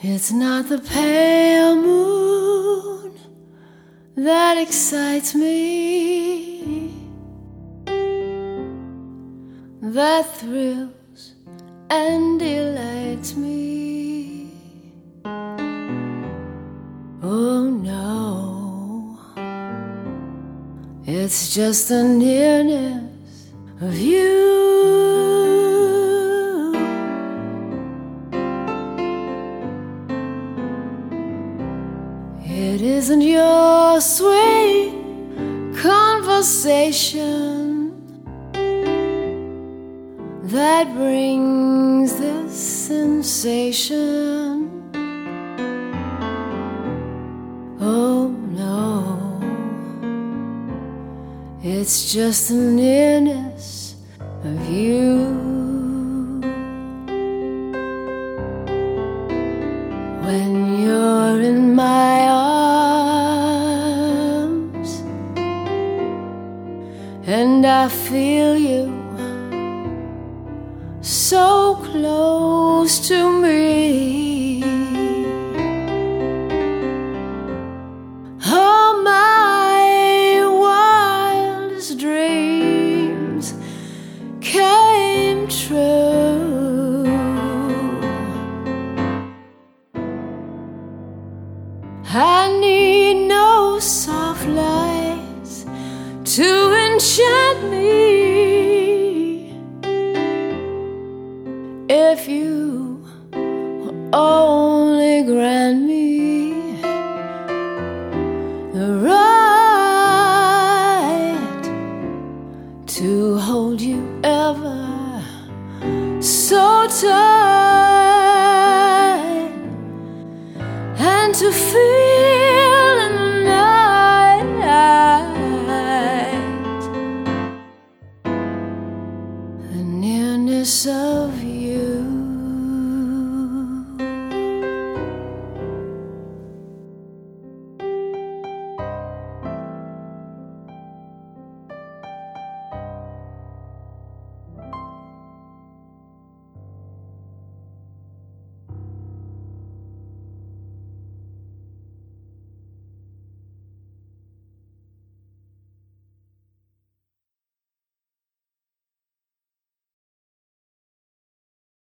It's not the pale moon that excites me, that thrills and delights me. Oh no, it's just the nearness of you. It isn't your sweet conversation that brings this sensation. Oh no, it's just the nearness of you. When you're in my arms and I feel you so close to me, all my wildest dreams came true. I need no soft lights to enchant me. If you only grant me the right to hold you ever so tight, and to feel in the night the nearness of you.